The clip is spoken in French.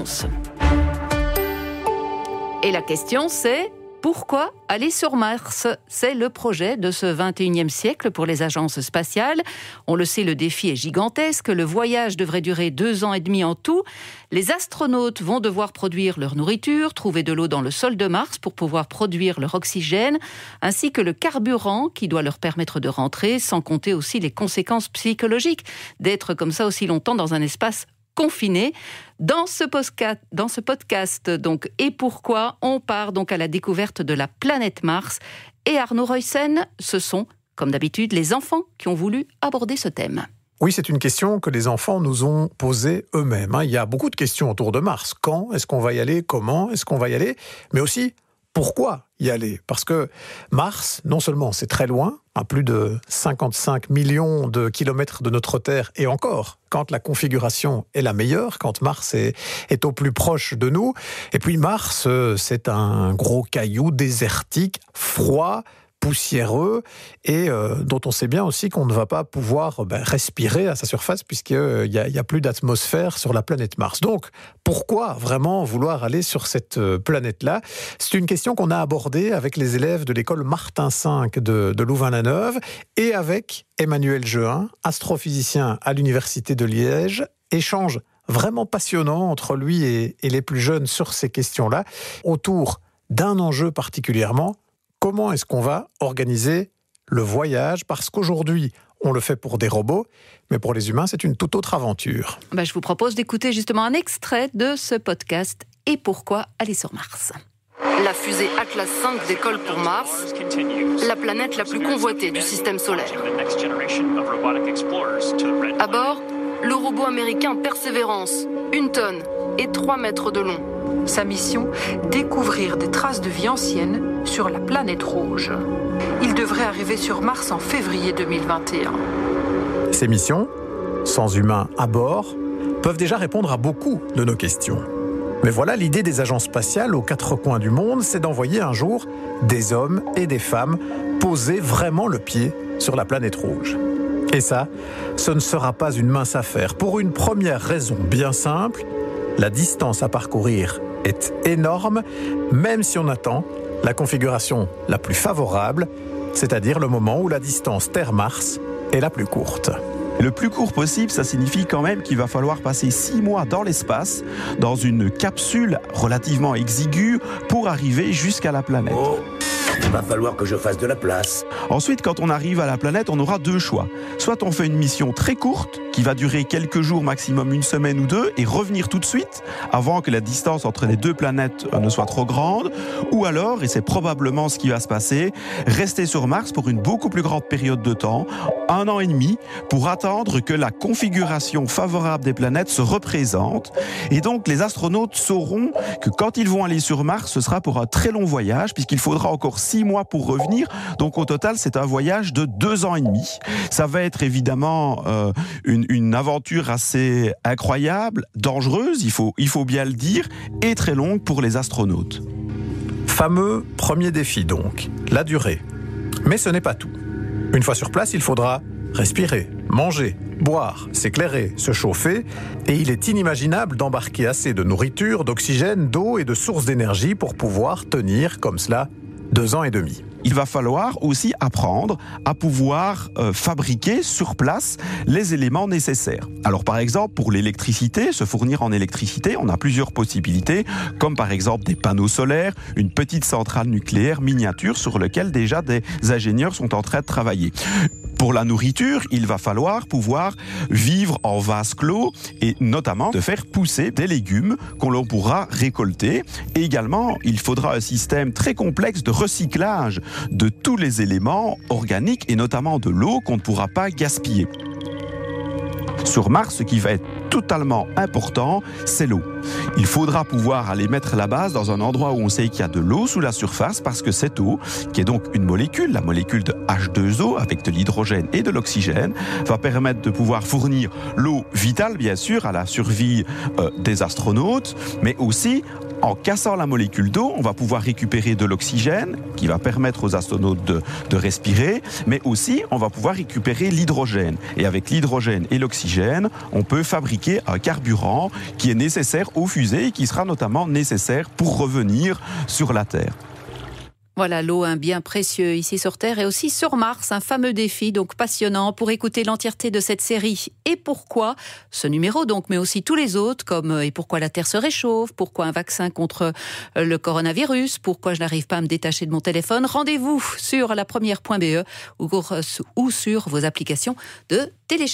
réponse. Et la question c'est... Pourquoi aller sur Mars ? C'est le projet de ce 21e siècle pour les agences spatiales. On le sait, le défi est gigantesque. Le voyage devrait durer 2 ans et demi en tout. Les astronautes vont devoir produire leur nourriture, trouver de l'eau dans le sol de Mars pour pouvoir produire leur oxygène, ainsi que le carburant qui doit leur permettre de rentrer, sans compter aussi les conséquences psychologiques d'être comme ça aussi longtemps dans un espace confiné. Dans ce podcast, donc, et pourquoi, on part donc à la découverte de la planète Mars. Et Arnaud Ruyssen, ce sont, comme d'habitude, les enfants qui ont voulu aborder ce thème. Oui, c'est une question que les enfants nous ont posée eux-mêmes. Il y a beaucoup de questions autour de Mars. Quand est-ce qu'on va y aller ? Comment est-ce qu'on va y aller ? Mais aussi, pourquoi y aller ? Parce que Mars, non seulement c'est très loin, à plus de 55 millions de kilomètres de notre Terre, et encore, quand la configuration est la meilleure, quand Mars est au plus proche de nous. Et puis Mars, c'est un gros caillou désertique, froid, poussiéreux, et dont on sait bien aussi qu'on ne va pas pouvoir respirer à sa surface, puisqu'il n'y a plus d'atmosphère sur la planète Mars. Donc, pourquoi vraiment vouloir aller sur cette planète-là ? C'est une question qu'on a abordée avec les élèves de l'école Martin V de Louvain-la-Neuve, et avec Emmanuel Jehin, astrophysicien à l'Université de Liège. Échange vraiment passionnant entre lui et les plus jeunes sur ces questions-là, autour d'un enjeu particulièrement. Comment est-ce qu'on va organiser le voyage ? Parce qu'aujourd'hui, on le fait pour des robots, mais pour les humains, c'est une toute autre aventure. Je vous propose d'écouter justement un extrait de ce podcast « Et pourquoi aller sur Mars ?» La fusée Atlas V décolle pour Mars, la planète la plus convoitée du système solaire. À bord, le robot américain Perseverance, 1 tonne et 3 mètres de long. Sa mission, découvrir des traces de vie ancienne sur la planète rouge. Il devrait arriver sur Mars en février 2021. Ces missions, sans humains à bord, peuvent déjà répondre à beaucoup de nos questions. Mais voilà, l'idée des agences spatiales aux 4 coins du monde, c'est d'envoyer un jour des hommes et des femmes poser vraiment le pied sur la planète rouge. Et ça, ce ne sera pas une mince affaire. Pour une première raison bien simple, la distance à parcourir est énorme, même si on attend la configuration la plus favorable, c'est-à-dire le moment où la distance Terre-Mars est la plus courte. Le plus court possible, ça signifie quand même qu'il va falloir passer 6 mois dans l'espace, dans une capsule relativement exiguë, pour arriver jusqu'à la planète. Oh, il va falloir que je fasse de la place. Ensuite, quand on arrive à la planète, on aura 2 choix. Soit on fait une mission très courte, qui va durer quelques jours, maximum 1 semaine ou 2, et revenir tout de suite, avant que la distance entre les 2 planètes ne soit trop grande. Ou alors, et c'est probablement ce qui va se passer, rester sur Mars pour une beaucoup plus grande période de temps, 1 an et demi, pour attendre que la configuration favorable des planètes se représente. Et donc, les astronautes sauront que quand ils vont aller sur Mars, ce sera pour un très long voyage, puisqu'il faudra encore 6 mois pour revenir. Donc, au total, c'est un voyage de 2 ans et demi. Ça va être évidemment une aventure assez incroyable, dangereuse, il faut bien le dire, et très longue pour les astronautes. Fameux premier défi donc, la durée. Mais ce n'est pas tout. Une fois sur place, il faudra respirer, manger, boire, s'éclairer, se chauffer, et il est inimaginable d'embarquer assez de nourriture, d'oxygène, d'eau et de sources d'énergie pour pouvoir tenir comme cela 2 ans et demi. Il va falloir aussi apprendre à pouvoir fabriquer sur place les éléments nécessaires. Alors par exemple, pour l'électricité, se fournir en électricité, on a plusieurs possibilités, comme par exemple des panneaux solaires, une petite centrale nucléaire miniature sur laquelle déjà des ingénieurs sont en train de travailler. Pour la nourriture, il va falloir pouvoir vivre en vase clos et notamment de faire pousser des légumes qu'on l'on pourra récolter. Et également, il faudra un système très complexe de recyclage de tous les éléments organiques et notamment de l'eau qu'on ne pourra pas gaspiller. Sur Mars, ce qui va être totalement important, c'est l'eau. Il faudra pouvoir aller mettre la base dans un endroit où on sait qu'il y a de l'eau sous la surface parce que cette eau, qui est donc une molécule, la molécule de H2O avec de l'hydrogène et de l'oxygène, va permettre de pouvoir fournir l'eau vitale, bien sûr, à la survie des astronautes, mais aussi En cassant la molécule d'eau, on va pouvoir récupérer de l'oxygène qui va permettre aux astronautes de respirer, mais aussi on va pouvoir récupérer l'hydrogène. Et avec l'hydrogène et l'oxygène, on peut fabriquer un carburant qui est nécessaire aux fusées et qui sera notamment nécessaire pour revenir sur la Terre. Voilà, l'eau, un bien précieux ici sur Terre et aussi sur Mars, un fameux défi donc passionnant. Pour écouter l'entièreté de cette série Et pourquoi, ce numéro donc, mais aussi tous les autres comme Et pourquoi la Terre se réchauffe, pourquoi un vaccin contre le coronavirus, pourquoi je n'arrive pas à me détacher de mon téléphone, rendez-vous sur lapremière.be ou sur vos applications de téléchargement.